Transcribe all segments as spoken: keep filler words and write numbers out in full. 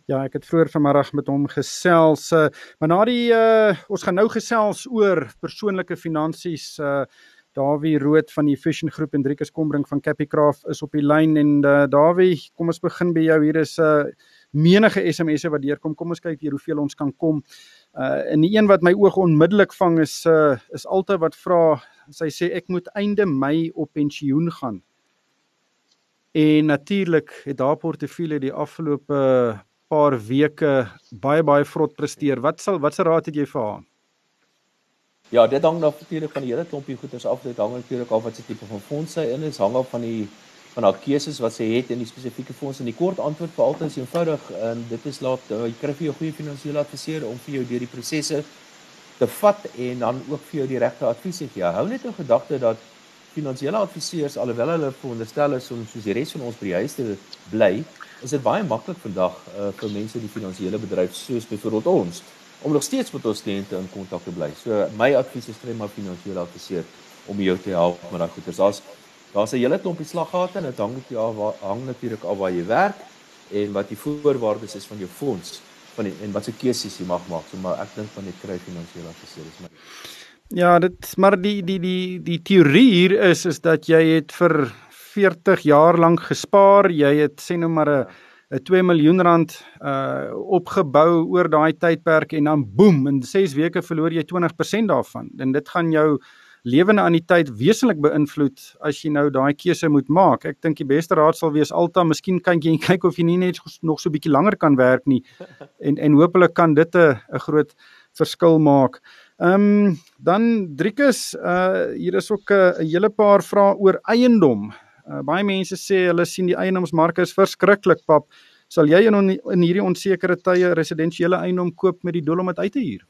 Ja, ek het vroeër vanmiddag met hom gesels, uh, maar na die, uh, ons gaan nou gesels oor persoonlike finansies. uh, Dawie Rood van die Efficient Groep en Driekus Kombrink van Capicraft is op die lyn, en uh, Dawie, kom ons begin by jou. Hier is uh, menige S M S'e wat deurkom, kom ons kyk hier hoeveel ons kan kom. Uh, en die een wat my oog onmiddellik vang is, uh, is Alta wat vra, sy sê ek moet einde Mei op pensioen gaan. En natuurlik het haar portefeulje die afgelope paar weke baie baie vrot presteer. Wat sal wat se raad het jy vir haar? Ja, dit hang natuurlik van die hele klompie goeders af. Dit hang natuurlik af wat se tipe van fonds sy in is, hang af van die van haar keuses wat sy het in die spesifieke fonds. En die kort antwoord vir altyd is eenvoudig, en dit is laat uh, jy kry vir jou goeie finansiële adviseur om vir jou deur die prosesse te vat en dan ook vir jou die regte advies te gee. Hou net in gedagte dat finansiële adviseurs, alhoewel hulle veronderstel is om soos die res van ons by die huis te bly, is dit baie maklik vandag uh, vir mense in die finansiële bedryf, soos byvoorbeeld ons, om nog steeds met ons kliënte in kontak te bly. So my advies is kry maar finansiële adviseur om jou te help met daai goeders. Daar's daar's 'n hele klompie slaggate en dit hang net ja, waar, hang natuurlik af waar jy werk en wat die voorwaardes is van jou fonds van die, en wat se keuses jy mag maak. So maar ek dink van net kry finansiële adviseur is maar. Ja, dit maar die die die die teorie hier is is dat jy het vir veertig jaar lank gespaar, jy het sê nou maar 'n 'n twee miljoen rand uh opgebou oor daai tydperk, en dan boem, in ses weke verloor jy twintig persent daarvan. En dit gaan jou lewende anniteit wesentlik beïnvloed as jy nou daai keuse moet maak. Ek dink die beste raad sal wees, Alta, miskien kan jy kyk of jy nie net nog so 'n bietjie langer kan werk nie, en en hopelik kan dit 'n 'n groot verskil maak. Ehm um, dan Driekus, uh hier is ook 'n uh, hele paar vrae oor eiendom. Uh, baie mense sê hulle sien die eiendomsmarke is verskriklik, pap. Sal jy in, on, in hierdie onsekere tye residensiële eiendom koop met die doel om dit uit te huur?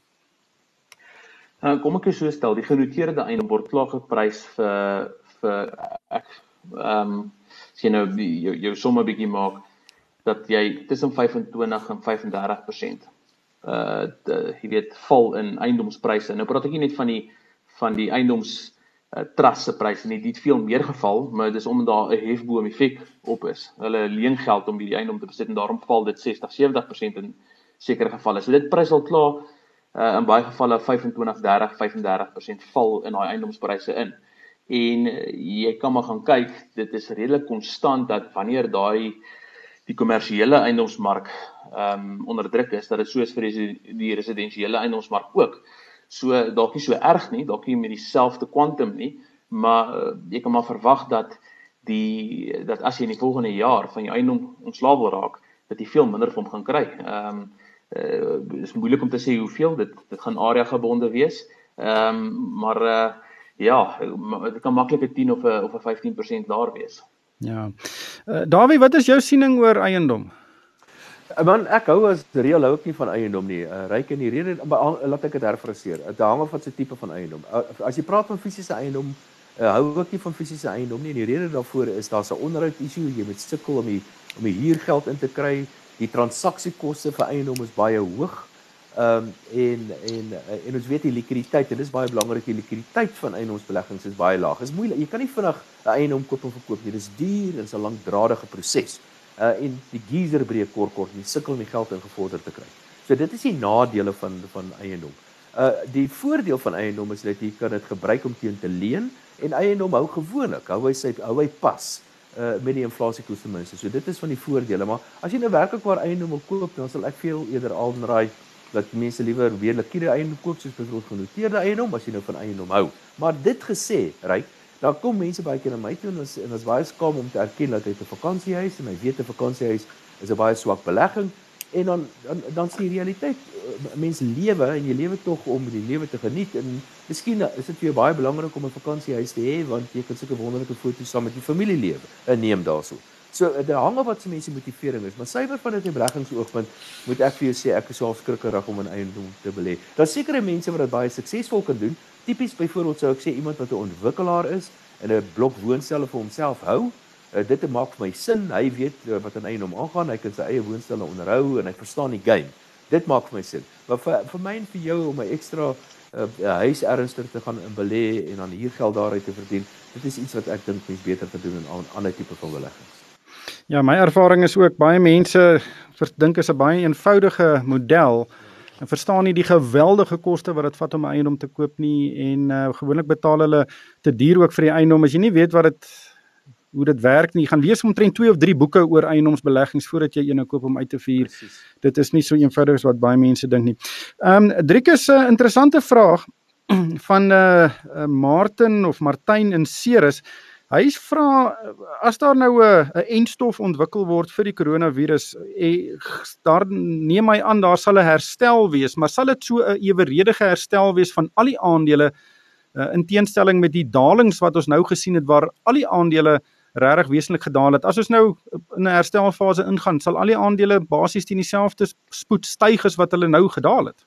Uh, kom ek so stel, die genoteerde eiendom word klaar geprys vir vir ek ehm um, as jy nou die, jou, jou somme bietjie maak dat jy tussen vyf en twintig en vyf en dertig persent uh de, jy weet val in eiendomspryse. Nou praat ek nie net van die van die eiendoms uh, trust se pryse nie, dit het veel meer geval, maar dis omdat daar 'n hefboom effek op is. Hulle leen geld om die eiendom te besit en daarom val dit sestig, sewentig persent in sekere gevalle. So dit prys al klaar uh, in baie gevalle vyfentwintig, dertig, vyf en dertig persent val in daai eiendomspryse in. En uh, jy kan maar gaan kyk, dit is redelik konstant dat wanneer daai die kommersiële eiendomsmark um, onder druk is, dat dit so is vir die, die residensiële eiendomsmark ook. So dalk nie so erg nie, dalk nie met dieselfde kwantum nie, maar uh, jy kan maar verwag dat die dat as jy in die volgende jaar van jou eiendom ontslae wil raak, dat jy veel minder van hom gaan kry. Ehm um, uh, is moeilik om te sê hoeveel, dit dit gaan area gebonde wees. Ehm um, maar uh, ja, dit kan maklik 'n tien of 'n of 'n vyftien persent laer wees. Ja. Uh, Dawie, wat is jou siening oor eiendom? Man, ek hou as reël hou ek nie van eiendom nie. Uh, ryk in die rede, maar laat ek dit herfraseer. Dit hang af wat se tipe van eiendom. Uh, as jy praat van fisiese eiendom, uh, hou ek nie van fisiese eiendom nie. En die rede daarvoor is daar's 'n onderhoud issue, jy moet sukkel om die om die huurgeld in te kry. Die transaksiekoste vir eiendom is baie hoog. Ehm um, en en en ons weet die likwiditeit, en dis baie belangrik, die likwiditeit van eiendomsbeleggings is baie laag. Is moeilik. Jy kan nie vinnig 'n eiendom koop en verkoop nie. Dis duur en 'n langdradige proses. Uh en die geyser breek kort kort, jy sukkel om die geld ingevorder te kry. So dit is die nadele van van eiendom. Uh die voordeel van eiendom is dat jy kan dit gebruik om teen te leen, en eiendom hou gewoonlik, hou hy sy hou hy pas uh met die inflasiekoers ten minste. So dit is van die voordele, maar as jy nou werklik waar eiendom wil koop, dan sal ek veel eerder aanraai dat mense liewer weer liquide eiendom koop, soos byvoorbeeld genoteerde eiendom, as jy nou van eiendom hou. Maar dit gesê, ryk, dan kom mense baie keer na my toe en ons en ons baie skaam om te erken dat hy 'n vakansiehuis en hy weet 'n vakansiehuis is 'n baie swak belegging, en dan dan dan sien die realiteit, mense lewe en jy lewe tog om die lewe te geniet, en miskien is dit vir jou baie belangrik om 'n vakansiehuis te hê want jy kan sulke wonderlike foto's saam met jou familie lewe neem daarso. So dit hang af wat se mense motivering is, maar suiwer van dit 'n beleggingsoogpunt moet ek vir jou sê ek is so skrikkerig om in eiendom te belê. Daar's sekere mense wat dit baie suksesvol kan doen. Tipies byvoorbeeld sou ek sê iemand wat 'n ontwikkelaar is en 'n blok woonstelle vir homself hou. Uh, dit maak vir my sin. Hy weet uh, wat in eiendom aangaan. Hy kan sy eie woonstelle onderhou en hy verstaan die game. Dit maak vir my sin. Maar vir vir my en vir jou om 'n ekstra uh, huis ernstig te gaan in belê en dan hier geld daaruit te verdien, dit is iets wat ek dink mens beter kan doen in 'n ander tipe van beleggings. Ja, my ervaring is ook baie mense dink is 'n baie eenvoudige model en verstaan nie die geweldige koste wat dit vat om 'n eiendom te koop nie en uh, gewoonlik betaal hulle te duur ook vir die eiendom as jy nie weet wat dit hoe dit werk nie. Jy gaan lees omtrent twee of drie boeke oor eiendomsbeleggings voordat jy een koop om uit te vier. Precies. Dit is nie so eenvoudig as wat baie mense dink nie. Ehm um, Driekus, 'n interessante vraag van uh, uh, Martin of Martyn in Ceres. Hy vra as daar nou 'n uh, entstof ontwikkel word vir die coronavirus, eh, daar neem hy aan daar sal 'n herstel wees, maar sal dit so 'n eweredige herstel wees van al die aandele uh, in teenstelling met die dalings wat ons nou gesien het waar al die aandele regtig wesentlik gedaal het. As ons nou in 'n herstelfase ingaan, sal al die aandele basies teen dieselfde spoed styg as wat hulle nou gedaal het.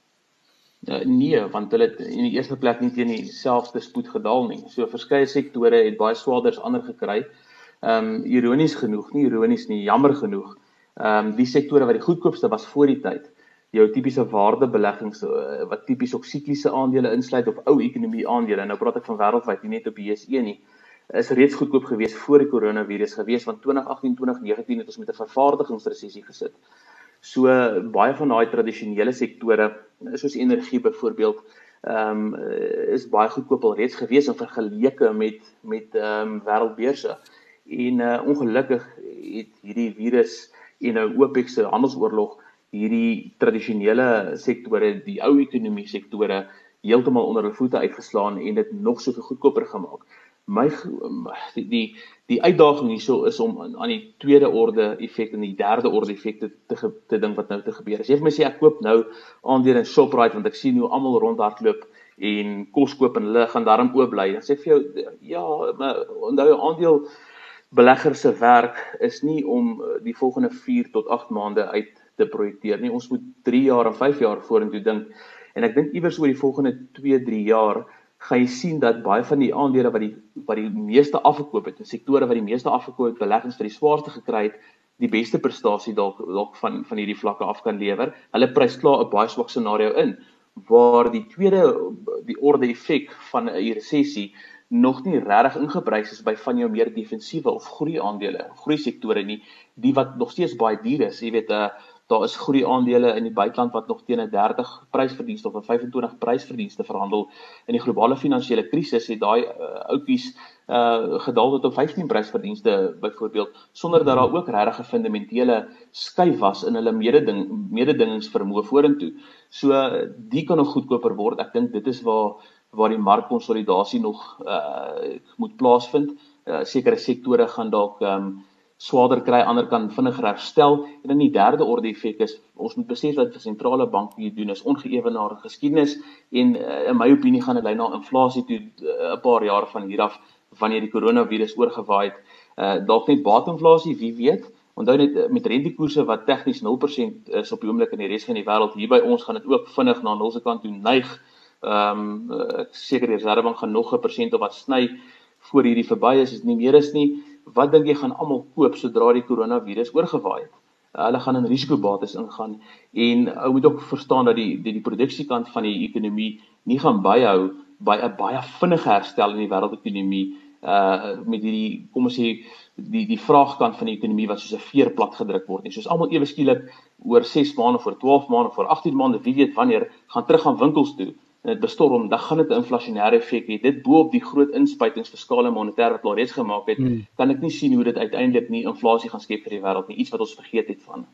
Uh, nee, want hulle het in die eerste plek nie teen dieselfde spoed gedaal nie. So verskeie sektore het baie swaarder as ander gekry. Ehm um, ironies genoeg, nie ironies nie, jammer genoeg. Ehm um, die sektore wat die goedkoopste was voor die tyd, jou tipiese waardebeleggings uh, wat tipies ook sikliese aandele insluit of ou ekonomie aandele. Nou praat ek van wêreldwyd, nie net op die B S E nie. Is reeds goedkoop gewees voor die coronavirus gewees, want twintig agttien twintig negentien het ons met 'n vervaardigingsresessie gesit. So baie van daai tradisionele sektore, soos energie byvoorbeeld, um, is baie goedkoop al reeds gewees in vergeleke met met um, wêreldbeurse. En uh, ongelukkig het hierdie virus en 'n OPEC se handelsoorlog hierdie tradisionele sektore, die ou ekonomie sektore, heeltemal onder hulle voete uitgeslaan en dit nog soveel goedkoper gemaak. My die die, die uitdaging hierso is om aan die tweede orde effek en die derde orde effekte te, te, te dink wat nou te gebeur. As jy vir my sê ek koop nou aandele in Shoprite want ek sien hoe almal rondhardloop en kos koop en hulle gaan daarom oop bly. Dan sê ek vir jou ja, maar onthou 'n aandeel belegger se werk is nie om die volgende vier tot agt maande uit te projekteer nie. Ons moet drie jaar en vyf jaar vorentoe dink. En ek dink iewers oor die volgende twee, drie jaar gaan jy sien dat baie van die aandele wat die wat die meeste afgekoop het, en sektore wat die meeste afgekoop het, beleggings vir die swaarste gekry het, die beste prestasie dalk dalk van van hierdie vlakke af kan lewer. Hulle prys klaar 'n baie swak scenario in, waar die tweede die orde effek van 'n resessie nog nie regtig ingeprys is by van jou meer defensiewe of groei aandele, groei sektore nie, die wat nog steeds baie duur is. Jy weet, uh, daar is groei aandele in die buiteland wat nog teen 'n dertig prysverdienste of 'n vyf en twintig prysverdienste verhandel. In die globale finansiële krisis het daai uh, outjies uh, gedaal tot op vyftien prysverdienste byvoorbeeld, sonder dat daar ook regtig 'n fundamentele skuif was in hulle mededing mededingingsvermoë vorentoe. So uh, die kan nog goedkoper word. Ek dink dit is waar waar die markkonsolidasie nog uh, moet plaasvind. Uh, sekere sektore gaan dalk um, swaarder kry, ander kan vinniger herstel. En dan die derde orde effek is, ons moet besef dat die sentrale bank hier doen is ongeëwenaarde geskiedenis en uh, in my opinie gaan dit lei na inflasie toe 'n uh, paar jaar van hier af wanneer die coronavirus oorgewaai het. Uh, dalk net baatinflasie, wie weet. Onthou net met rentekoerse wat tegnies nul persent is op die oomblik in die res van die wêreld, hier by ons gaan dit ook vinnig na nul se kant toe neig. Ehm um, uh, seker die Reservebank gaan nog 'n persent of wat sny voor hierdie verby is, as dit nie meer is nie. Wat dink jy gaan almal koop sodra die coronavirus oorgewaai het? Uh, hulle gaan in risikobates ingaan en ou moet ook verstaan dat die die, die produksiekant van die ekonomie nie gaan byhou by 'n baie vinnige herstel in die wêreldekonomie uh met hierdie kom ons sê die die vraagkant van die ekonomie wat soos 'n veer plat gedruk word nie. Soos almal ewe skielik oor ses maande, voor twaalf maande, voor agttien maande, wie weet wanneer gaan terug gaan winkels toe. En dit bestorm, dan gaan dit 'n inflasionêre effek hê. Dit bo op die groot inspuitings fiskale en monetêr wat hulle reeds gemaak het, hmm. kan ek nie sien hoe dit uiteindelik nie inflasie gaan skep vir die wêreld nie, iets wat ons vergeet het van.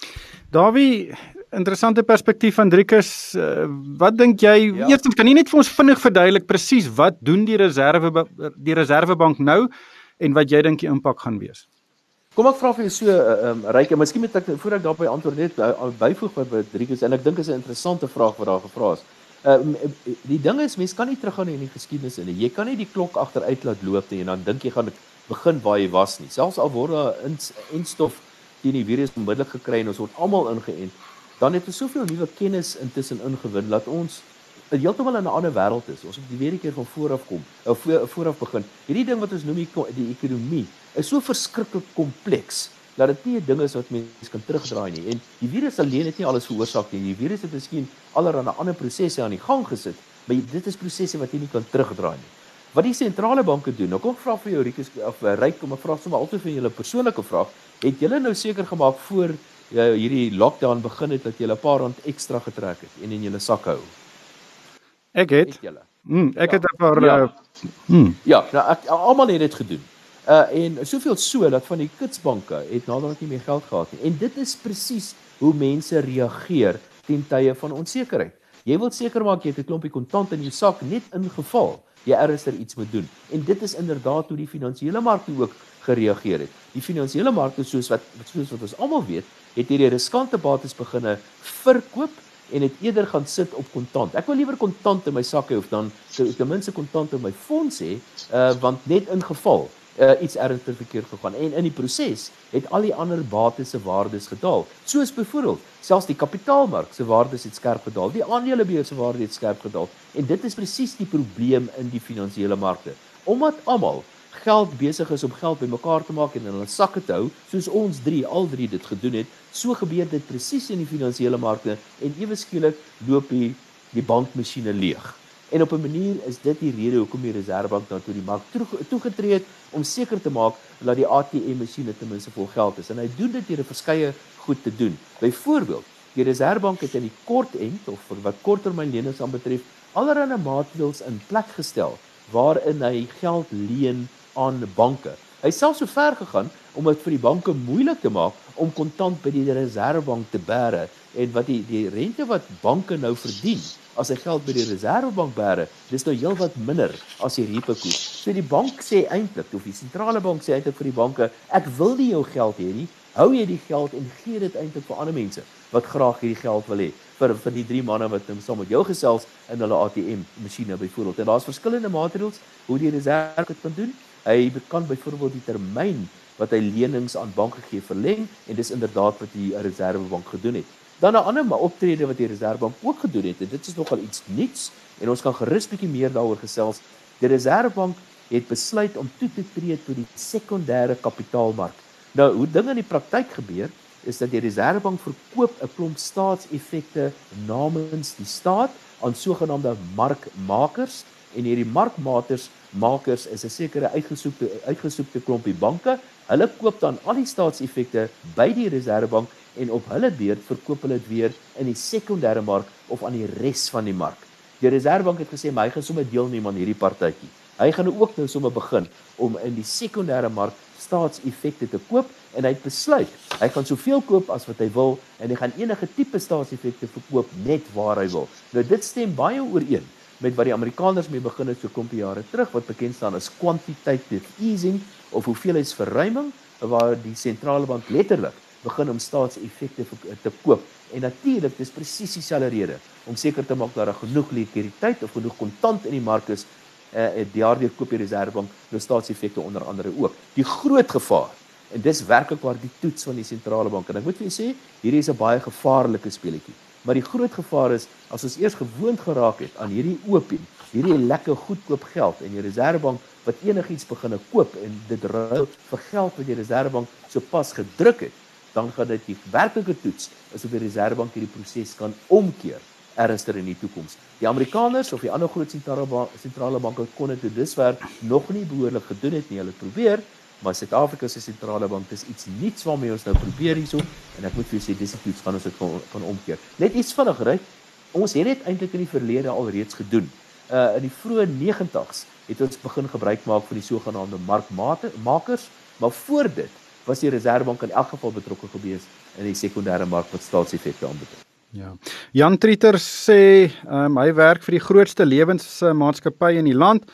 Davie, interessante perspektief van Driekus. Uh, wat dink jy? Ja. Eerstens, kan jy net vir ons vinnig verduidelik presies wat doen die reserve die Reservebank nou en wat jy dink die impak gaan wees? Kom ek vra vir jou so, uh, um, Ryk, en miskien moet ek voor ek daarby antwoord net uh, byvoeg by Driekus, en ek dink is 'n interessante vraag wat daar gevra is. Uh, die ding is, mens kan nie teruggaan in die geskiedenis in. Jy kan nie die klok agteruit laat loop nie en dan dink jy gaan begin waar jy was nie. Selfs al word daar instof teen die virus onmiddellik gekry en ons word almal ingeënt, dan het ons soveel nuwe kennis intussen ingewin dat ons heeltemal in 'n ander wêreld is. Ons moet die weer 'n keer van voor af kom, of vooraf begin. Hierdie ding wat ons noem die, die ekonomie is so verskriklik kompleks dat dit nie 'n ding is wat mense kan terugdraai nie. En die virus alleen het nie alles veroorsaak nie. Die virus het miskien allerlei ander prosesse aan die gang gesit, maar dit is prosesse wat jy nie kan terugdraai nie. Wat die sentrale banke doen, nou kom ek vra vir jou Rikus, of uh, Ryk, kom ek vra sommer altyd vir julle 'n persoonlike vraag. Het julle nou seker gemaak voor uh, hierdie lockdown begin het dat julle 'n paar rand ekstra getrek het en in julle sak hou? Ek het. Het julle? Mm, ek het 'n paar Ja. uh, mm, Ja, nou ek almal het dit gedoen. Uh en soveel so dat van die kitsbanke het naderhand nie meer geld gehad nie. En dit is presies hoe mense reageer ten tye van onsekerheid. Jy wil seker maak jy het 'n klompie kontant in jou sak net in geval jy ernstig iets moet doen. En dit is inderdaad hoe die finansiële markte ook gereageer het. Die finansiële markte soos wat soos wat ons almal weet, het hierdie riskante bates begine verkoop en het eerder gaan sit op kontant. Ek wil liewer kontant in my sak hê of dan ten minste kontant in my fonds hê, uh, want net in geval uh, iets ernstig verkeerd gegaan. En in die proses het al die ander bates se waardes gedaal. Soos byvoorbeeld, selfs die kapitaalmark se waardes het skerp gedaal, die aandelebeurs se waarde het skerp gedaal. En dit is presies die probleem in die finansiële markte. Omdat almal geld besig is om geld bymekaar te maak en in hulle sakke te hou, soos ons drie, al drie dit gedoen het, so gebeur dit presies in die finansiële markte en ewe skielik loop die, die bankmasjiene leeg. En op 'n manier is dit die rede hoekom die Reserwebank nou toe die mark toegetree het om seker te maak dat die A T M-masjiene ten minste vol geld is. En hy doen dit deur 'n verskeie goed te doen. Byvoorbeeld, die Reserwebank het in die kort end of vir wat korttermynlenings aanbetref, allerlei maatreëls in plek gestel waarin hy geld leen aan banke. Hy het selfs so ver gegaan om dit vir die banke moeilik te maak om kontant by die Reserwebank te bære. En wat die die rente wat banke nou verdien as hy geld by die Reserwebank bære, dis nou heelwat minder as die repo koers. So die bank sê eintlik, of die sentrale bank sê eintlik vir die banke, ek wil nie jou geld hê nie, hou jy die geld en gee dit eintlik vir ander mense wat graag hierdie geld wil hê. Vir vir die drie manne wat nou saam met jou gesels in hulle A T M-masjiene byvoorbeeld. En daar's verskillende maatreëls hoe die Reserwebank dit kan doen. Hy kan byvoorbeeld die termyn wat hy lenings aan banke gee verleng en dis inderdaad wat die Reserwebank gedoen het. Dan 'n ander optrede wat die Reserwebank ook gedoen het, en dit is nogal iets nuuts en ons kan gerus bietjie meer daaroor gesels. Die Reserwebank het besluit om toe te tree tot die sekondêre kapitaalmark. Nou, hoe dinge in die praktyk gebeur, is dat die Reserwebank verkoop 'n klomp staatseffekte namens die staat aan sogenaamde markmakers en hierdie markmakers makers is 'n sekere uitgesoekte uitgesoekte klompie banke. Hulle koop dan al die staatseffekte by die Reserwebank en op hulle beurt verkoop hulle dit weer in die sekondêre mark of aan die res van die mark. Die Reserwebank het gesê maar hy gaan sommer deelneem aan hierdie partytjie. Hy gaan ook nou sommer begin om in die sekondêre mark staatseffekte te koop en hy het besluit, hy gaan soveel koop as wat hy wil en hy gaan enige tipe staatseffekte verkoop net waar hy wil. Nou dit stem baie ooreen met wat die Amerikaners mee begin het so 'n klompie jare terug wat bekend staan as quantitative easing of hoeveelheidsverruiming waar die sentrale bank letterlik begin om staatseffekte te koop. En natuurlik dis presies dieselfde rede om seker te maak dat daar genoeg likwiditeit of genoeg kontant in die mark is. Uh, daardeur koop die Reserwebank nou staatseffekte onder andere ook. Die groot gevaar, en dis werklik waar die toets van die sentrale bank, en ek moet vir julle sê, hierdie is 'n baie gevaarlike speletjie. Maar die groot gevaar is, as ons eers gewoond geraak het aan hierdie opium, hierdie lekker goedkoop geld, en die Reserwebank wat enigiets begin koop, en dit ruil vir geld wat die Reserwebank so pas gedruk het, dan gaan dit die werklike toets, asof die Reserwebank hierdie proses kan omkeer, ernstig in die toekoms. Die Amerikaners of die ander groot sentrale, bank, sentrale banke kon dit tot dusver nog nie behoorlik gedoen het nie. Hulle probeer, maar Suid-Afrika se sentrale bank is iets niets waarmee ons nou probeer hierso en ek moet vir julle sê dis die toets gaan ons dit van, van omkeer. Net iets vinnig ry. Ons het dit eintlik in die verlede al reeds gedoen. Uh in die vroeë negentigs het ons begin gebruik maak van die sogenaamde markmakers, maar voor dit was die Reserwebank in elk geval betrokke gewees in die sekondêre mark wat staatseffekte aanbetref. Ja. Jan Trieter sê um, hy werk vir die grootste lewensmaatskappy in die land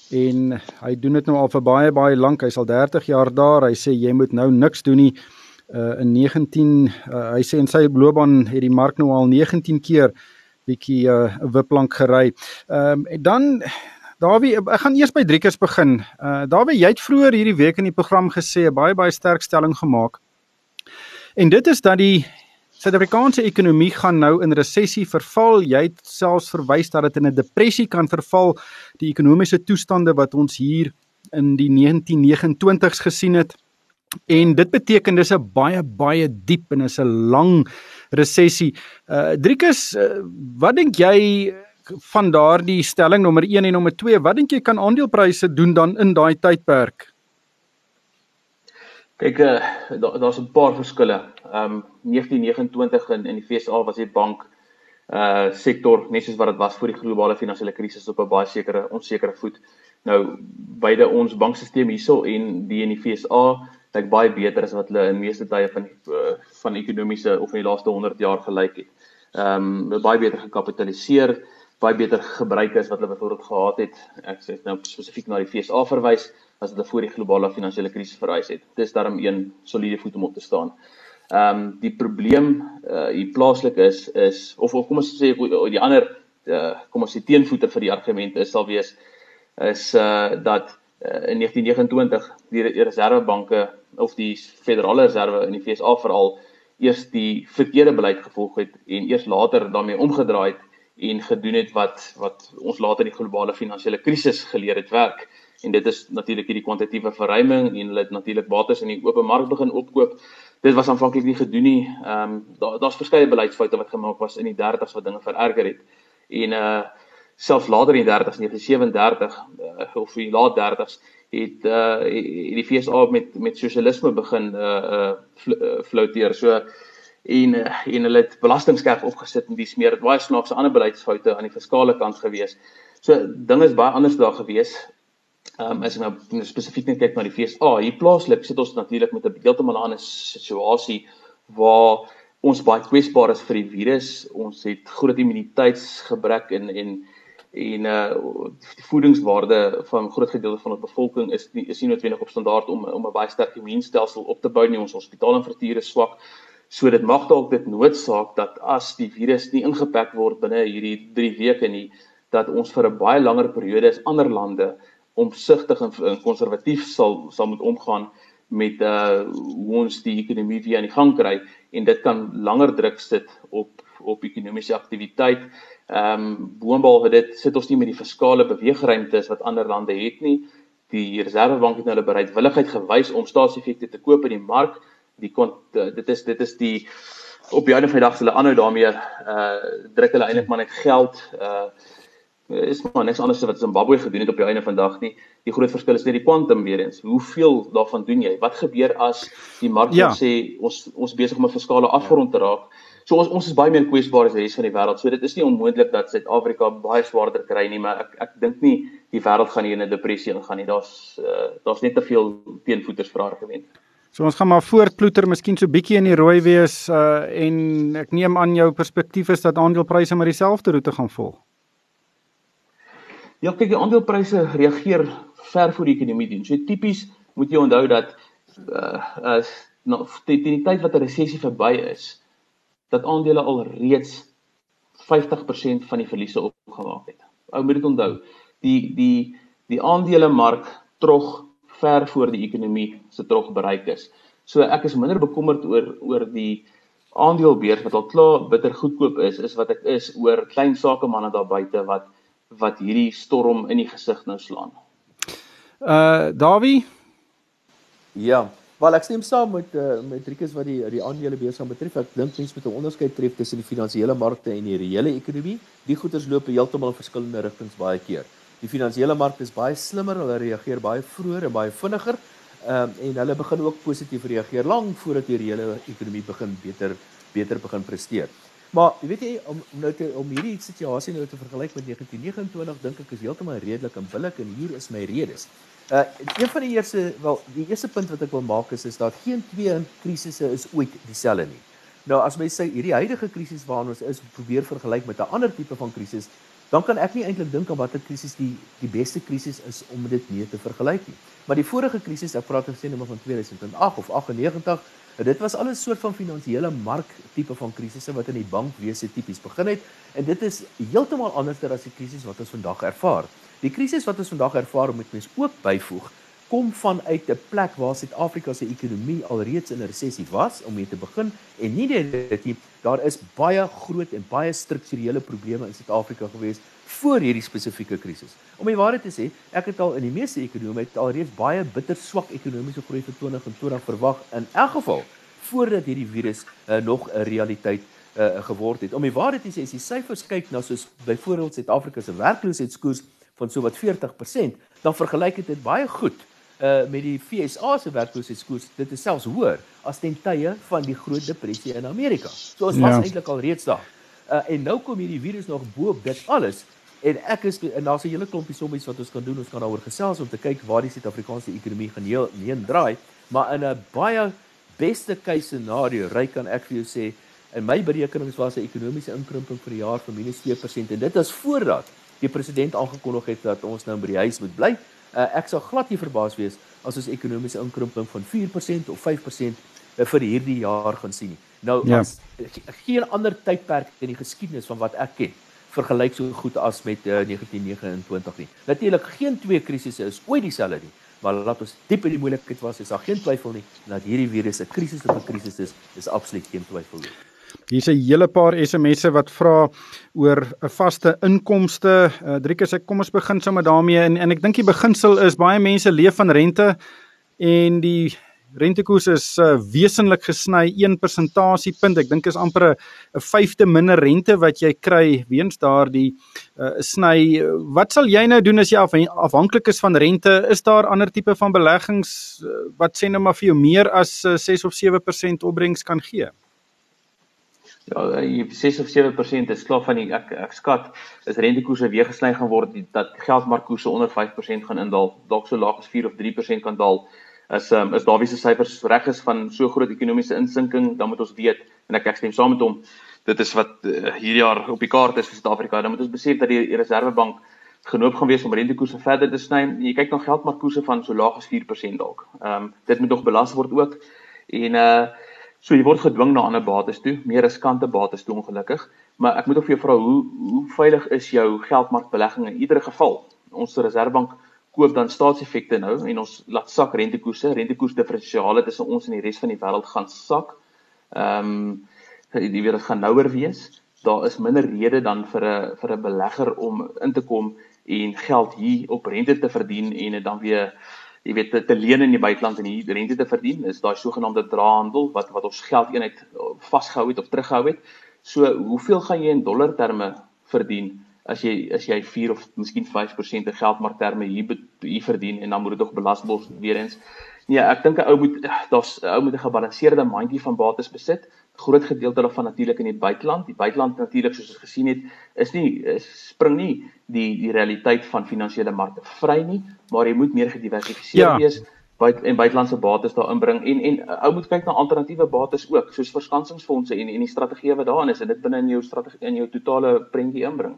en hy doen dit nou al vir baie baie lank. Hy's al dertig jaar daar. Hy sê jy moet nou niks doen nie. Uh, in negentien uh, hy sê in sy loopbaan het die mark nou al negentien keer bietjie 'n uh, wiplank gery. Ehm um, en dan Dawie, ek gaan eers by Driekers begin. Uh Dawie, jy het vroeër hierdie week in die program gesê 'n baie baie sterk stelling gemaak. En dit is dat die Suid-Afrikaanse ekonomie gaan nou in resessie verval. Jy het selfs verwys dat dit in 'n depressie kan verval, die ekonomiese toestande wat ons hier in die negentien negenentwintigs gesien het. En dit beteken dis 'n baie baie diep en is 'n lang resessie. Uh Driekers, uh, wat dink jy van daardie stelling nommer een en nommer twee, wat dink jy kan aandelepryse doen dan in daai tydperk? Kyk, uh, daar daar's 'n paar verskille. Um negentien vyf nege in in die V S A was die bank uh sektor net soos wat dit was voor die globale finansiële krisis op 'n baie sekere onsekere voet. Nou beide ons bankstelsel hierso en die in die V S A lyk baie beter as wat hulle in meeste tye van uh, van ekonomiese of in die laaste honderd jaar gelyk het. Um baie beter gekapitaliseer, baie beter gebruik as wat hulle byvoorbeeld gehad het. Ek sê nou spesifiek na die V S A verwys as hulle voor die globale finansiële krisis verwys het. Dis daarom een soliede voet om op te staan. Ehm um, die probleem uh, hier plaaslik is is of, of kom ons sê die ander uh, kom ons sê teenvoeter vir die argument is sal wees is uh, dat uh, in negentien vyf die, die reservebanke of die federale reserve in die V S A veral eers die verkeerde beleid gevolg het en eers later daarmee omgedraai het en gedoen het wat wat ons later die globale finansiële krisis geleer het werk. En dit is natuurlik hierdie kwantitatiewe verruiming en hulle het natuurlik bates in die open mark begin opkoop. Dit was aanvanklik nie gedoen nie. Ehm um, daar daar's verskeie beleidsfoute wat gemaak was in die dertigs wat dinge vererger het. En uh selfs later in die dertigs, negentien vyf sewe uh, of in die laat dertigs het uh die V S A met met sosialisme begin uh uh flouteer. So en uh, en hulle het belastingskerf opgesit en dis meer baie snaakse ander beleidsfoute aan die fiskale kant gewees. So dinge is baie anders daar gewees. Um, as ek nou spesifiek net kyk na die V S A, hier plaaslik sit ons natuurlik met 'n heeltemal 'n ander situasie waar ons baie kwesbaar is vir die virus. Ons het groot immuniteitsgebrek en en en uh die voedingswaarde van groot gedeelte van ons bevolking is nie is nie noodwendig op standaard om om 'n baie sterk immuunstelsel op te bou nie. Ons hospitaalinfrastruktuur is swak. So dit mag dalk dit noodsaak dat as die virus nie ingepak word binne hierdie drie weke nie, dat ons vir 'n baie langer periode as ander lande omsigtig en konservatief sal sal moet omgaan met uh hoe ons die ekonomie weer aan die gang kry en dit kan langer druk sit op op ekonomiese aktiwiteit. Ehm um, boonbehalwe dit sit ons nie met die fiskale beweegruimtes wat ander lande het nie. Die Reservebank het nou hulle bereidwilligheid gewys om staatseffekte te koop in die mark. Die kon dit is dit is die op die einde van die dag hulle aanhou daarmee uh druk hulle eintlik maar net geld uh is maar niks anders wat Zimbabwe gedoen het op die einde van die dag nie. Die groot verskil is net die kwantum weer eens. Hoeveel daarvan doen jy? Wat gebeur as die mark ja. sê ons ons besig om 'n fiskale afgrond te raak? So ons ons is baie meer kwesbaar as die res van die wêreld. So dit is nie onmoontlik dat Suid-Afrika baie swaarder kry nie, maar ek ek dink nie die wêreld gaan nie in 'n depressie ingaan nie. Daar's uh, daar's net te veel teenvoeters vir argument. So ons gaan maar voortploeter, miskien so bietjie in die rooi wees uh, en ek neem aan jou perspektief is dat aandelepryse maar dieselfde roete gaan volg. Ja, kyk, die aandelepryse reageer ver voor die ekonomie doen. So tipies moet jy onthou dat uh, as nou teen die tyd wat 'n resessie verby is, dat aandele al reeds vyftig persent van die verliese opgemaak het. Ou moet dit onthou. Die die die aandelemark trog ver voor die ekonomie se trog bereik is. So ek is minder bekommerd oor oor die aandelebeurs wat al klaar bitter goedkoop is, is wat ek is oor klein sakemanne daar buite wat wat hierdie storm in die gesig nou slaan. Uh Dawie? Ja, wel ek stem saam met uh, met Rikus wat die die aandelebeurs aan betref. Ek dink mense moet 'n onderskeid tref tussen die finansiële markte en die reële ekonomie. Die goeders loop heeltemal in verskillende rigtings baie keer. Die finansiële mark is baie slimmer, hulle reageer baie vroeër en baie vinniger. Um, en hulle begin ook positief reageer lank voordat die reële ekonomie begin beter beter begin presteer. Maar jy weet jy om nou te om hierdie situasie nou te vergelyk met negentien vyf dink ek is heeltemal redelik en billik en hier is my redes. Uh een van die eerste wel die eerste punt wat ek wil maak is is dat geen twee krisisse is ooit dieselfde nie. Nou as mens sê hierdie huidige krisis waarna ons is probeer vergelyk met 'n ander tipe van krisis, dan kan ek nie eintlik dink aan watter krisis die die beste krisis is om dit mee te vergelyk nie. Maar die vorige krisis, ek praat gesê nou van twee tuisend agt of agt-en-negentig, dit was alles soort van finansiële mark tipe van krisisse wat in die bankwese tipies begin het en dit is heeltemal anders as die krisis wat ons vandag ervaar. Die krisis wat ons vandag ervaar, moet mens ook byvoeg, kom vanuit 'n plek waar Suid-Afrika se ekonomie alreeds in 'n resessie was om mee te begin en nie dit nie, daar is baie groot en baie strukturele probleme in Suid-Afrika gewees voor hierdie spesifieke krisis. Om die waarheid te sê, ek het al in die meeste ekonome het alreeds baie bitter swak ekonomiese groei vir twintig twintig verwag in elk geval voordat hierdie virus uh, nog 'n realiteit uh, geword het. Om die waarheid te sê, as die syfers kyk na soos byvoorbeeld Suid-Afrika se werkloosheidskoers van so wat veertig persent, dan vergelyk dit dit baie goed uh, met die V S A se werkloosheidskoers. Dit is selfs hoër as ten tye van die groot depressie in Amerika. So ons was Ja. eintlik al reeds daar. Uh, en nou kom hierdie virus nog bo op dit alles. En ek is en daar's 'n hele klompie sommies wat ons kan doen. Ons kan daaroor gesels om te kyk waar die Suid-Afrikaanse ekonomie gaan heel heen draai, maar in 'n baie beste case scenario, ry kan ek vir jou sê, in my berekenings was 'n ekonomiese inkrimping vir die jaar van minus twee persent en dit is voordat die president aangekondig het dat ons nou by die huis moet bly. Uh, ek sal glad nie verbaas wees as ons ekonomiese inkrimping van vier persent of vyf persent uh, vir hierdie jaar gaan sien. Nou, Ja. as, geen ander tydperk in die geskiedenis van wat ek ken vergelyk so goed as met uh, negentien negenentwintig nie. Natuurlik, geen twee krisisse is ooit dieselfde nie, maar laat ons diep in die moeilikheid was, is daar geen twyfel nie, dat hierdie virus 'n krisis of 'n krisis is, is absoluut geen twyfel nie. Hier's 'n hele paar S M S'e wat vra oor 'n vaste inkomste. Uh, Driekus, ek kom ons begin sommer daarmee en en ek dink die beginsel is baie mense leef van rente en die rentekoers is uh, wesenlik gesny een persentasiepunt. Ek dink is amper 'n 'n vyfde minder rente wat jy kry weens daardie uh, sny. Wat sal jy nou doen as jy af, afhanklik is van rente? Is daar ander tipe van beleggings uh, wat sê nou maar vir jou meer as uh, ses of sewe persent opbrengs kan gee? Ja, ses of sewe persent is klaar van die, ek, ek skat, is rentekoerse weer gesny gaan word, die, dat geldmarkkoerse onder vyf persent gaan indaal, dalk so laag as vier of drie persent kan daal, as, um, as Dawie se syfers reg is van so groot ekonomiese insinking, dan moet ons weet, en ek, ek stem saam met hom, dit is wat uh, hierdie jaar op die kaart is vir Suid-Afrika, dan moet ons besef dat die, die Reservebank genoop gaan wees om rentekoerse verder te sny. Jy kyk na geldmarkkoerse van so laag as vier persent dalk. Um, dit moet nog belas word ook, en uh, so jy word gedwing na ander bates toe, meer riskante bates toe ongelukkig, maar ek moet ook vir jou vra, hoe, hoe veilig is jou geldmarkbelegging in iedere geval? Ons Reservebank koop dan staatseffekte nou, en ons laat sak rentekoerse, rentekoersdifferensiale tussen ons en die res van die wêreld gaan sak, um, die weer gaan nouer wees, daar is minder rede dan vir 'n vir 'n belegger om in te kom en geld hier op rente te verdien en dit dan weer jy weet te, te leen in die buiteland en hier rente te verdien, is daai sogenaamde draehandel wat wat ons geldeenheid vasgehou het of teruggehou het. So hoeveel gaan jy in dollar terme verdien as jy as jy vier of miskien vyf persent in geldmarkterme hier hier verdien en dan moet dit tog belas word weer eens. Nee, ek dink 'n ou moet daar's 'n ou moet 'n gebalanseerde mandjie van bates besit. Groot gedeelte daarvan natuurlik in die buiteland. Die buiteland natuurlik soos ons gesien het, is nie is, spring nie die die realiteit van finansiële markte vry nie, maar jy moet meer gediversifiseer Ja. wees buit, en buitelandse bates daar inbring en en ou moet kyk na alternatiewe bates ook, soos verskansingsfondse en en die strategieë wat daarin is en dit binne in jou strategie in jou totale prentjie inbring.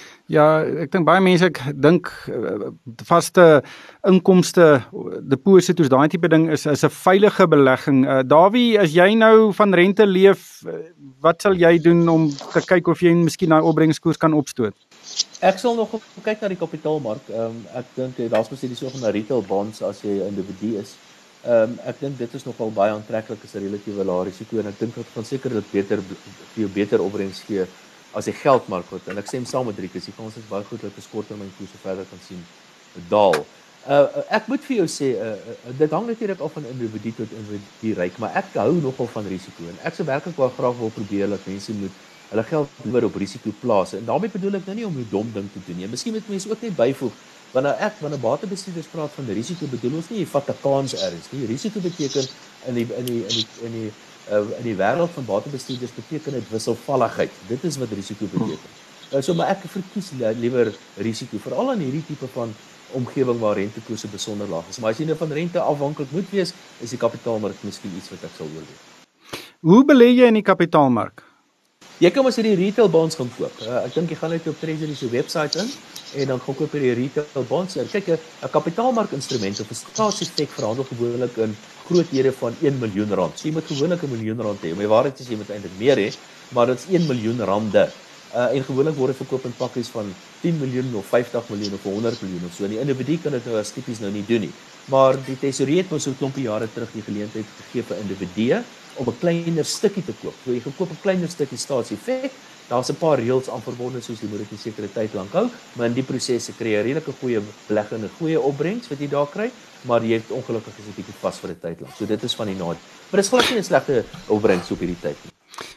Ja, ek dink baie mense ek dink uh, vaste inkomste deposito's, daai tipe ding is is 'n veilige belegging. Uh, Dawie, as jy nou van rente leef, uh, wat sal jy doen om te kyk of jy miskien daai opbrengskoers kan opstoot? Ek sal nog kyk na die kapitaalmark. Ehm um, ek dink daar's mos die sogenaamde retail bonds as jy 'n individu is. Ehm um, ek dink dit is nogal baie aantreklik as 'n relatiewe lae risiko en ek dink dit gaan seker dit beter vir jou beter opbrengs gee as die geldmark wat en ek sê saam met Driekus, die kans is baie goed dat ons korttermynkoerse verder kan sien daal. Uh, ek moet vir jou sê, uh, uh, dit hang natuurlik af van individu tot individu ryk, maar ek hou nogal van risiko en ek sou werklik baie graag wil probeer dat mense moet hulle geld liewer op risiko plaas. En daarmee bedoel ek nou nie om 'n dom ding te doen nie. Miskien moet mense ook net byvoeg wanneer ek wanneer batebestuurders praat van risiko, bedoel ons nie jy vat 'n kans ergens nie. Risiko beteken in die in die in die in die uh, in die wêreld van batebestuurders beteken dit wisselvalligheid. Dit is wat risiko beteken. Uh, so maar ek verkies liewer risiko veral in hierdie tipe van omgewing waar rentekoerse besonder laag is. Maar as jy nou van rente afhanklik moet wees, is die kapitaalmark miskien iets wat ek sal oorweeg. Hoe belê jy in die kapitaalmark? Jy kan maar die retail bonds gaan koop. Uh, ek dink jy gaan net op Treasury se webwerf in en dan gaan koop jy die retail bonds. Kyk, 'n kapitaalmark instrument of 'n staatseffek verhandel gewoonlik in groothede van een miljoen rand. So jy moet gewoonlik 'n miljoen rand hê. Om die waarheid te sê, jy moet eintlik meer hê, maar dit is een miljoen rande. Uh, en gewoonlik word dit verkoop in pakkies van tien miljoen of vyftig miljoen of honderd miljoen of so. En die individu kan dit nou as tipies nou nie doen nie. Maar die tesourier het ons so 'n klompie jare terug die geleentheid gegee vir individue om 'n kleiner stukkie te koop. So jy gaan koop 'n kleiner stukkie staatseffek. Daar's 'n paar reëls aan verbonde soos jy moet dit 'n sekere tyd lank hou, maar in die proses kry jy 'n redelike goeie belegging en 'n goeie opbrengs wat jy daar kry, maar jy het ongelukkig is 'n bietjie vas vir 'n tyd lank. So dit is van die nadeel. Maar dis glad nie 'n slegte opbrengs op hierdie tyd nie.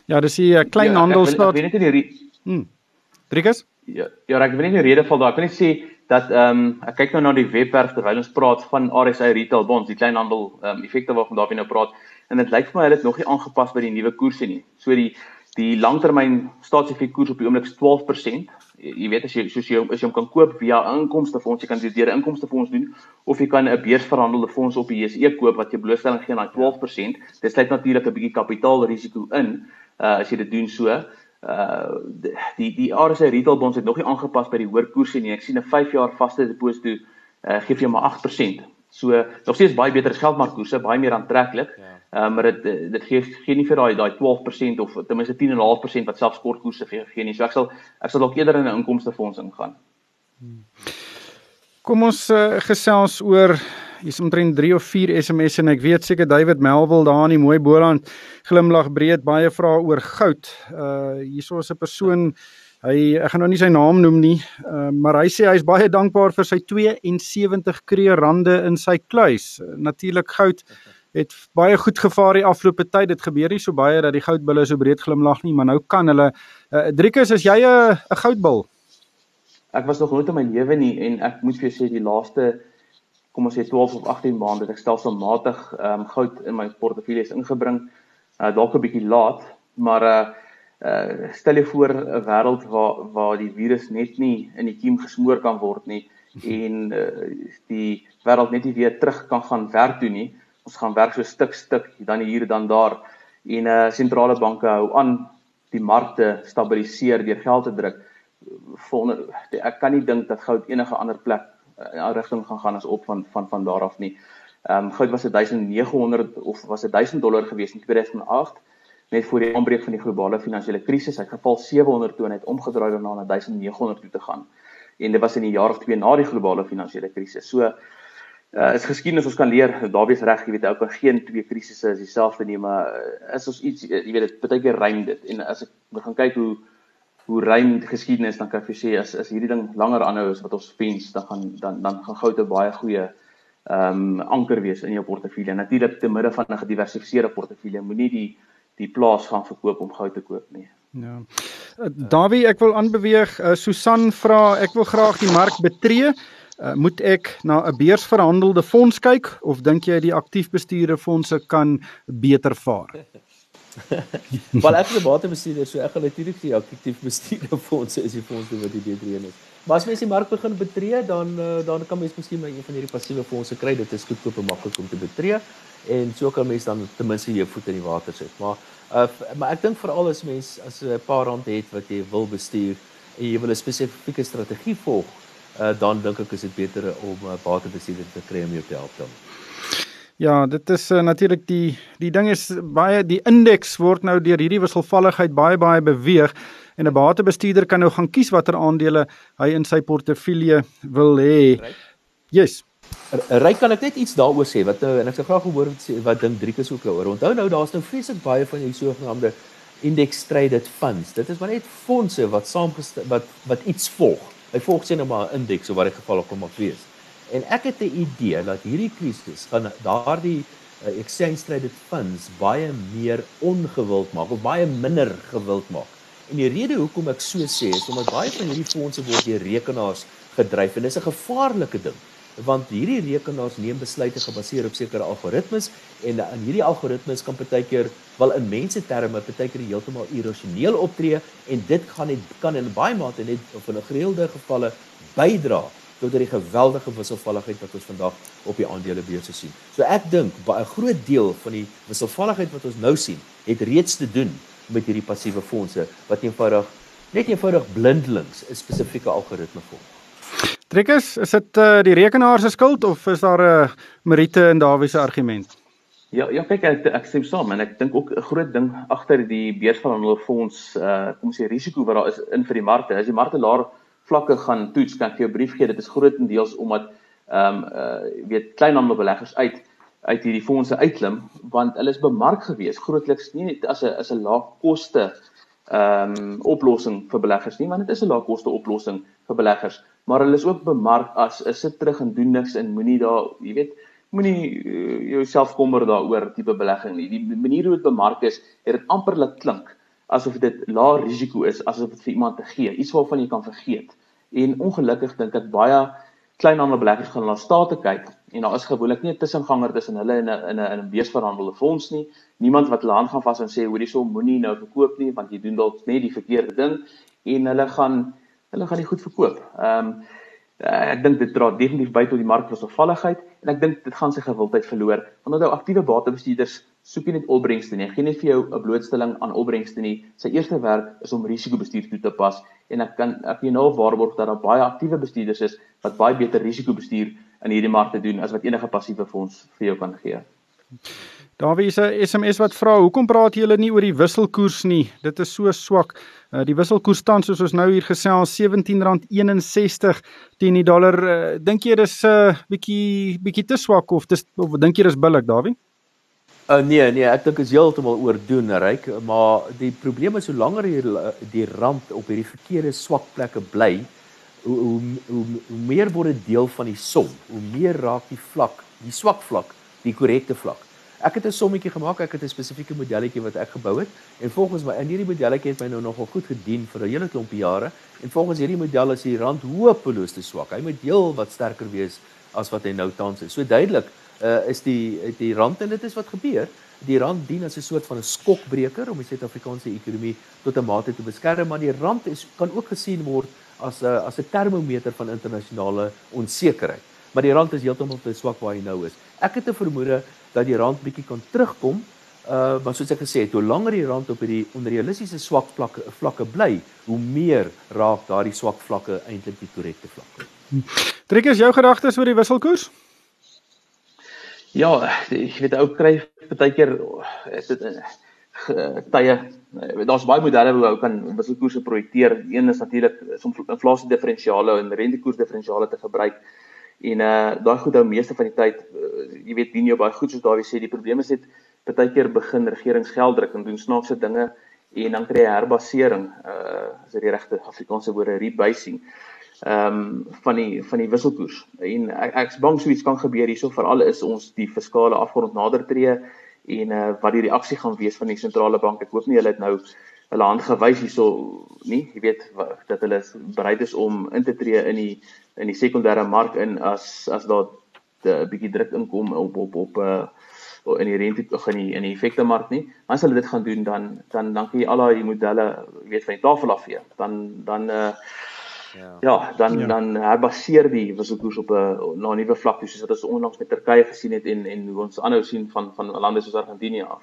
Ja, dis die uh, kleinhandel ja, ek, staat. ek weet nie die Hmm. Driekus? Ja, ja, ek weet nie die rede val daar. Ek kan net sê dat ehm um, ek kyk nou na die webwerf terwyl ons praat van R S I Retail Bonds, die kleinhandel ehm um, effekte waarvan daarby nou praat, en dit lyk vir my hulle het nog nie aangepas by die nuwe koerse nie. So die die langtermyn staatseffek koers op die oomblik is twaalf persent. Jy weet as jy soos jy as jy hom kan koop via inkomstefonds, jy kan dit deur 'n inkomstefonds doen of jy kan 'n beursverhandelde fonds op die J S E koop wat jou blootstelling gee aan daai twaalf persent. Dit sluit natuurlik 'n bietjie kapitaalrisiko in uh, as jy dit doen so. Uh die die R S I Retail Bonds het nog nie aangepas by die hoër koerse nie. Ek sien 'n vyf jaar vaste deposito uh, gee vir jou maar agt persent. So nog steeds baie beter as geldmarkkoerse, baie meer aantreklik. Ja. Uh, maar dit dit gee gee nie vir daai daai twaalf persent of ten minste tien komma vyf persent wat selfs kortkoerse gee, gee nie. So ek sal ek sal dalk eerder in 'n inkomstefonds ingaan. Hmm. Kom ons uh, gesels oor hier's omtrent drie of vier S M S en ek weet seker David Melville daar in die mooi Boland glimlag breed baie vrae oor goud. Uh hierso is 'n persoon, hy ek gaan nou nie sy naam noem nie, uh, maar hy sê hy is baie dankbaar vir sy twee en sewentig kreer rande in sy kluis. Uh, Natuurlik goud het baie goed gevaar die afgelope tyd. Dit gebeur nie so baie dat die goudbulle so breed glimlag nie, maar nou kan hulle. Uh, Driekus, is jy 'n 'n goudbul? Ek was nog nooit in my lewe nie en ek moet vir jou sê die laaste kom ons sê twaalf of agttien maande het ek stelselmatig um, goud in my portefeuilles ingebring. Uh, dalk 'n bietjie laat, maar uh, uh, stel jy voor 'n wêreld waar waar die virus net nie in die kiem gesmoor kan word nie en uh, die wêreld net nie weer terug kan gaan werk doen nie. Ons gaan werk so stuk stuk, dan hier dan daar en uh, sentrale banke hou aan die markte stabiliseer deur geld te druk. Volgende, ek kan nie dink dat goud enige ander plek in rigting gaan gaan as op van van van daar af nie. Ehm um, goud was duisend nege honderd of was dit duisend dollar gewees in twee duisend agt net voor die aanbreek van die globale finansiële krisis. Hy het geval sewe honderd toe en het omgedraai daarna na duisend nege honderd toe te gaan. En dit was in die jaar of twee na die globale finansiële krisis. So uh, is geskiedenis ons kan leer. Dawie is reg, jy weet, ou kan geen twee krisisse is dieselfde nie, maar uh, is ons iets, jy weet dit baie keer rym dit. En as ek gaan kyk hoe hoe rym geskiedenis, dan kan ek vir sê as as hierdie ding langer aanhou is wat ons wens, dan gaan dan dan gaan goud 'n baie goeie ehm um, anker wees in jou portefeulje. Natuurlik te midde van 'n gediversifiseerde portefeulje, moenie die die plaas gaan verkoop om goud te koop nie. Ja. Uh, Dawie, ek wil aanbeweeg. Uh, Susan vra, ek wil graag die mark betree. Uh, moet ek na 'n beursverhandelde fonds kyk of dink jy die aktief bestuurde fondse kan beter vaar? Wel ek is 'n batebestuurder, so ek gaan natuurlik sê aktief bestuurde fondse is die fondse wat die beter een is. Maar as mens die mark begin betree, dan uh, dan kan mens miskien maar een van hierdie passiewe fondse kry. Dit is goedkoop en maklik om te betree en so kan mens dan ten minste jou voet in die water sit. Maar uh, maar ek dink veral as mens as 'n paar rand het wat jy wil bestuur en jy wil 'n spesifieke strategie volg, uh, dan dink ek is dit beter om 'n uh, batebestuurder te kry om jou te help dan. Ja, dit is uh, natuurlik die die ding is baie die indeks word nou deur hierdie wisselvalligheid baie baie beweeg en 'n batebestuurder kan nou gaan kies watter aandele hy in sy portefeulje wil hê. Yes. Ryk, kan ek net iets daaroor sê wat en ek sou graag hoor wat sê wat dink Driekus ook oor. Onthou nou daar's nou vreeslik baie van die sogenaamde index traded funds. Dit is maar net fondse wat saamgestel wat wat iets volg. Hy volg sê nou maar 'n indeks of wat die geval ook al mag wees. En ek het 'n idee dat hierdie krisis gaan daardie uh, exchange traded funds baie meer ongewild maak of baie minder gewild maak. En die rede hoekom ek so sê is omdat baie van hierdie fondse word deur rekenaars gedryf en dis 'n gevaarlike ding. Want hierdie rekenaars neem besluite gebaseer op sekere algoritmes en aan hierdie algoritmes kan partykeer wel in mense terme partykeer heeltemal irrasioneel optree en dit gaan net kan in baie mate net of in 'n gereelde gevalle bydra tot die geweldige wisselvalligheid wat ons vandag op die aandelebeurse sien. So ek dink 'n groot deel van die wisselvalligheid wat ons nou sien, het reeds te doen met hierdie passiewe fondse wat eenvoudig net eenvoudig blindelings 'n spesifieke algoritme volg. Driekus, is dit uh, die rekenaar se skuld of is daar 'n uh, Meriete in Dawie se argument? Ja, ja kyk ek ek stem saam en ek dink ook 'n groot ding agter die beursverhandelde fonds, uh, kom ons sê risiko wat daar is in vir die markte. As die markte laer vlakke gaan toets, kan ek vir jou brief gee, dit is grootendeels omdat ehm um, uh, weet kleinhandelbeleggers uit uit hierdie fondse uitklim want hulle is bemark gewees grootliks nie net as 'n as 'n lae koste ehm um, oplossing vir beleggers nie, want dit is 'n lae koste oplossing vir beleggers, maar hulle is ook bemark as 'n sit terug en doen niks en moenie daar, jy weet, moenie uh, jouself kommer daaroor tipe belegging nie. Die manier hoe dit bemark is, het dit amper laat klink asof dit lae risiko is, asof dit vir iemand te gee, iets waarvan jy kan vergeet. En ongelukkig dink ek baie kleinhandelbeleggers gaan na state kyk, en daar is gewoonlik nie 'n tussenganger tussen hulle en 'n in 'n in 'n beursverhandelde fonds nie. Niemand wat hulle hand gaan vas en sê, hoorie so, moenie nou verkoop nie, want jy doen dalk net die verkeerde ding, en hulle gaan hulle gaan nie goed verkoop. Ehm um, ek dink dit dra definitief by tot die markwisselvalligheid, en ek dink dit gaan sy gewildheid verloor, want nou aktiewe batebestuurders soek nie net opbrengste nie, gee net vir jou 'n blootstelling aan opbrengste nie. Sy eerste werk is om risikobestuur toe te pas, en ek kan ek jy nou waarborg dat daar baie aktiewe bestuurders is wat baie beter risikobestuur in hierdie markte doen as wat enige passiewe fonds vir jou kan gee. Daar is 'n S M S wat vra, hoekom praat julle nie oor die wisselkoers nie? Dit is so swak. Uh, die wisselkoers staan soos ons nou hier gesels sewentien rand eenensestig teen die dollar. Uh, dink jy dis 'n uh, bietjie bietjie te swak of dis of dink jy dis billik, Dawie? Uh, nee, nee, ek dink is heeltemal oordoen, Ryk, maar die probleem is hoe langer die, die rand op hierdie verkeerde swak plekke bly, hoe, hoe, hoe, hoe meer word dit deel van die som, hoe meer raak die vlak, die swak vlak, die korrekte vlak. Ek het 'n sommetjie gemaak, ek het 'n spesifieke modelletjie wat ek gebou het, en volgens my, en hierdie modelletjie het my nou nogal goed gedien vir 'n hele klompie jare, en volgens hierdie model is die rand hopeloos te swak. Hy moet heel wat sterker wees as wat hy nou tans is. So duidelik uh, is die die rand, en dit is wat gebeur. Die rand dien as 'n soort van 'n skokbreker om die Suid-Afrikaanse ekonomie tot 'n mate te beskerm, maar die rand is kan ook gesien word as 'n as 'n termometer van internasionale onsekerheid. Maar die rand is heeltemal te swak waar hy nou is. Ek het 'n vermoede dat die rand bietjie kan terugkom, uh, maar soos ek gesê het, hoe langer die rand op hierdie onrealistiese swak vlakke, vlakke bly, hoe meer raak daardie swak vlakke eintlik die korrekte vlakke. Driekus, jou gedagtes oor die wisselkoers? Ja, ek weet ou kry partykeer tye, daar's baie modelle hoe ou kan wisselkoerse projekteer. Een is natuurlik om inflasie diferensiale en rentekoers diferensiale te gebruik. En uh, daai goed hou meeste van die tyd, uh, jy weet, dien jou baie goed, soos Dawie sê, die probleem is net, partykeer begin regerings geld druk en doen snaakse dinge, en dan kry jy herbasering, uh, as die regte Afrikaanse woorde, rebasing, um, van die, van die wisselkoers. En ek, ek is bang so iets kan gebeur hierso, veral is ons die fiskale afgrond nader tree, en uh, wat die reaksie gaan wees van die sentrale bank. Ek hoop nie hulle het nou hulle hand gewys hierso nie, jy weet, dat hulle bereid is om in te tree in die in die sekondêre mark in as as daar 'n bietjie druk inkom op op op uh, in die rente of in die in die effektemark nie. Maar as hulle dit gaan doen, dan dan dan kan jy al daai modelle, jy weet, van die tafel af vee. Dan dan uh, ja. ja, dan ja. dan herbaseer die wisselkoers op 'n uh, na 'n nuwe vlak toe, soos wat ons onlangs met Turkye gesien het en en hoe ons aanhou sien van van lande soos Argentinië af.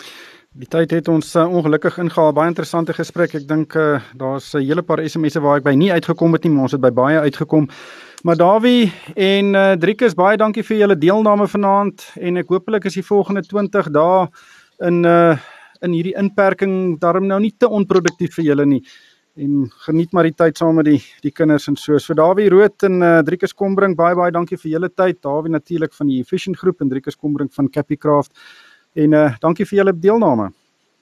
Die tyd het ons uh, ongelukkig ingehaal, baie interessante gesprek. Ek dink uh, daar's 'n hele paar S M S'e waar ek by nie uitgekom het nie, maar ons het by baie uitgekom. Maar Dawie en uh, Driekus, baie dankie vir julle deelname vanaand, en ek hoopelik is die volgende twintig dae in uh, in hierdie inperking daarom nou nie te onproduktief vir julle nie. En geniet maar die tyd saam met die die kinders en so. So Dawie Rood en uh, Driekus Kombrink, baie baie dankie vir julle tyd. Dawie natuurlik van die Efficient Groep en Driekus Kombrink van Capicraft. En uh, dankie vir julle deelname.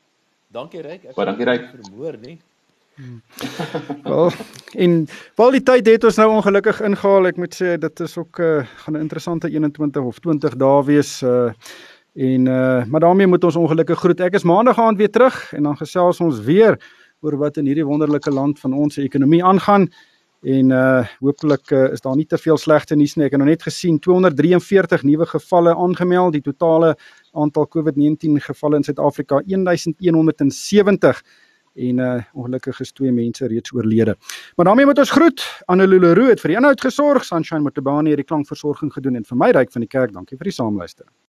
Dankie Ryk. Ek baie dankie Ryk. Vermoor nie. Hmm. Wel, en wel die tyd het ons nou ongelukkig ingehaal. Ek moet sê dit is ook uh, gaan 'n interessante eenentwintig of twintig dae wees. Uh, en uh, maar daarmee moet ons ongelukkig groet. Ek is maandag aand weer terug en dan gesels ons weer oor wat in hierdie wonderlike land van ons ekonomie aangaan. En uh, hopelik uh, is daar nie te veel slegte nuus nie. Ek het nou net gesien tweehonderd drie en veertig nuwe gevalle aangemeld. Die totale aantal COVID negentien gevalle in Suid-Afrika een duisend een honderd sewentig. En uh, ongelukkig is twee mense reeds oorlede. Maar daarmee moet ons groet. Annelou Leroux het vir die inhoud gesorg. Sunshine Motobani het die klankversorging gedoen en vir my Ryk van die Kerk, dankie vir die saamluister.